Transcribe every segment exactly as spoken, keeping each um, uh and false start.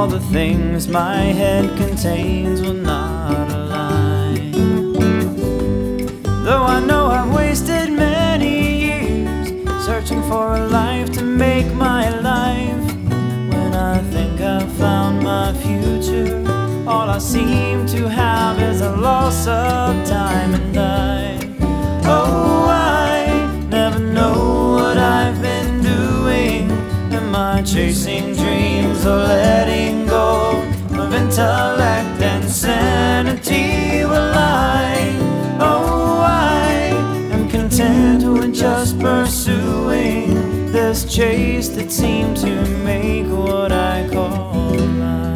all the things my head contains will not align. Though I know I've wasted many years searching for a life to make my life. When I think I've found my future, all I seem to have is a loss of time. And I, oh, I never know what I've been doing. Am I chasing dreams or letting go of intellect and sanity? Will I, oh, I am content with just pursuing this chase that seemed to make what I call life.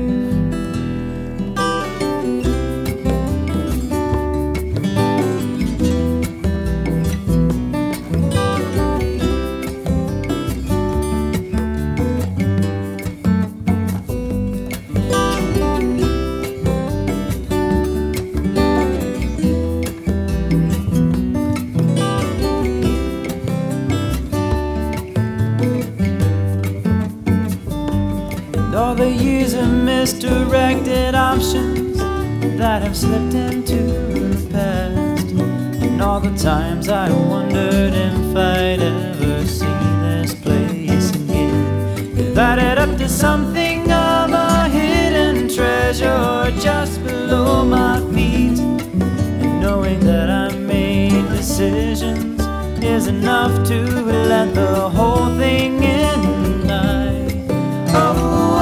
All the years of misdirected options that have slipped into the past, and all the times I wondered if I'd ever see this place again. You've added up to something of a hidden treasure just below my feet, and knowing that I made decisions is enough to let the whole thing in. I, oh,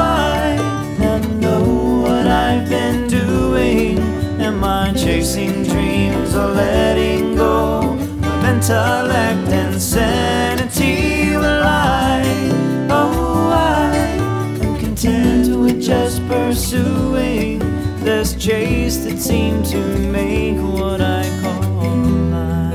I've been doing. Am I chasing dreams or letting go of intellect and sanity? Will I, oh, I am content with just pursuing this chase that seemed to make what I call life.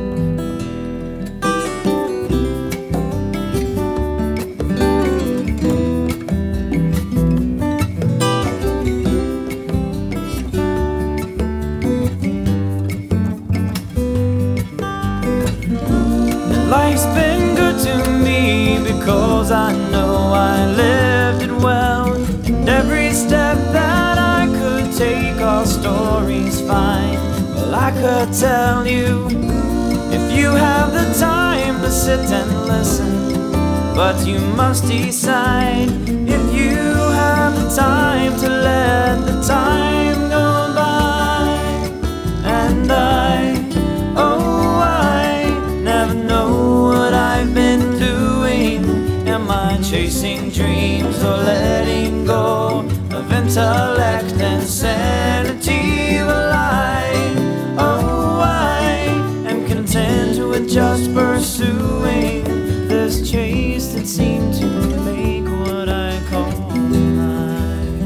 Life's been good to me because I know I lived it well. And every step that I could take, all stories fine. Well, I could tell you if you have the time to sit and listen, but you must decide if you have the time to let the time go by. And I, oh, I never know what I've been doing. Am I chasing dreams or letting go of intellect and sanity? Will I, oh, I am content with just pursuing this chase that seemed to make what I call life.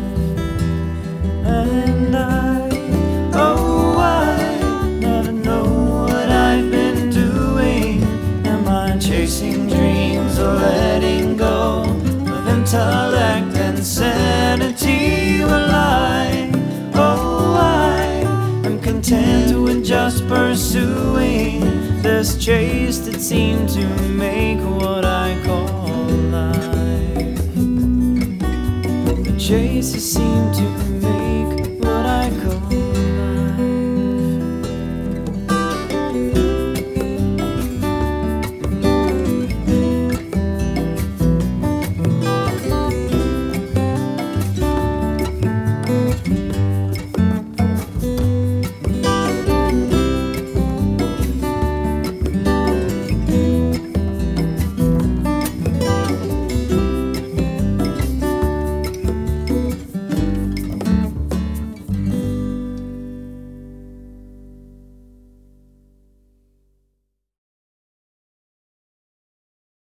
And I, oh, I never know what I've been doing. Am I chasing dreams or letting go of intellect and sanity? Will I, oh, I am content with just pursuing this chase that seemed to make what I call life. The chase that seemed to